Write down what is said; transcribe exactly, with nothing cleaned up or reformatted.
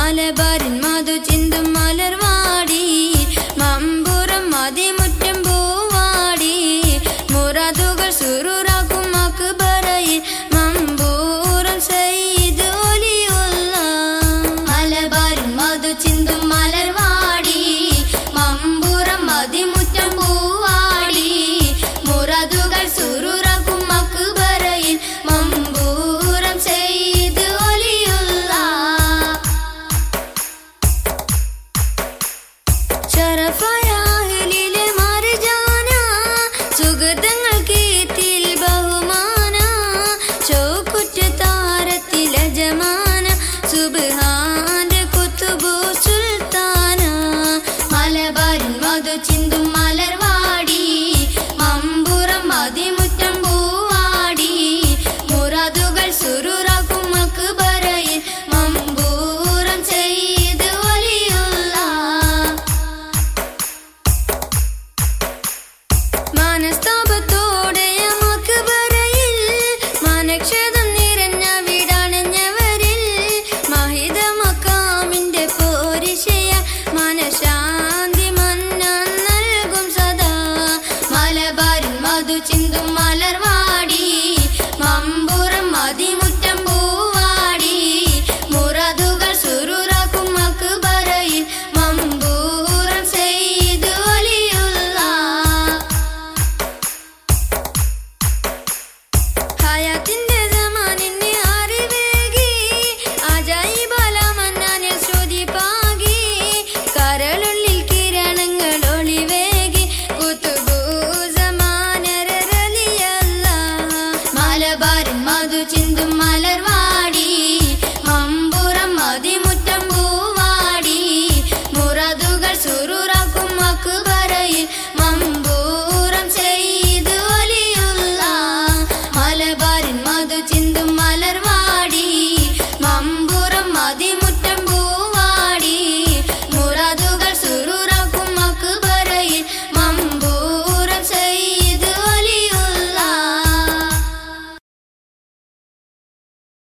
മലബാറിൻ മധു ചിന്തും മലർവാടി മമ്പുറം മതിമുറ്റം പൂവാടി മുറാദുകൾ സുറൂറാക്കും അക്ബറയിൽ മമ്പൂറം സയ്യിദ് ഒലിയുള്ള മലബാറിൻ മധു ചിന്തും മലർവാടി മമ്പുറം മതിമുറ്റം പൂവാടി മുറാദുകൾ സുറൂറാക്കും അക്ബറയിൽ മമ്പൂറം സയ്യിദ് ഒലിയുള്ള ശരഫായ അഹ്ലിലെ മർജാന സുഗതങ്ങൾക്ക് എത്തിൽ ബഹുമാന ചൗക്കുറ്റ താരത്തിൽ അജമാന സുബ്ഹാന്റെ കുത്തുബു സുൽത്താന മലബാറിൻ മധു ചിന്തും മലർവാടി മമ്പുറം മതിമുറ്റം പൂവാടി മുറാദുകൾ സുറൂറാക്കും അക്ബറയിൽ മമ്പൂറം സയ്യിദ് ഒലിയുള്ള മനസ്താപത്തോടെ അക്ബറയിൽ മനക്ഷതം നിറഞ്ഞ വീടണഞ്ഞവരിൽ മഹിത മക്കാമിന്റെ പോരിശയ മനശാന്തി മന്നാൻ നൽകും സദാ മലബാറിൻ മധു ചിന്തും മലർവാടി മമ്പുറം മതിമുറ്റം പൂവാടി മുറാദുകൾ സുറൂറാക്കും അക്ബറയിൽ മമ്പൂറം സയ്യിദ് ഒലിയുള്ള ഹയാത്തിന്റെ സമാനിന് അറിവേകി അജായിബാല മന്നാനെ ശ്രുതി പാകി കരളുള്ളിൽ കിരണങ്ങൾ ഒളിവേകി കുതുബു സമാനരലിയല്ല മലബാറിൻ മധു ചിന്തും മലർവാടി മമ്പുറം മതിമുറ്റം പൂവാടി മുറാദുകൾ സുറൂറാക്കും അക്ബറയിൽ മമ്പൂറം സയ്യിദ് ഒലിയുള്ള മലബാറിൻ മധു ചിന്തും മലർവാടി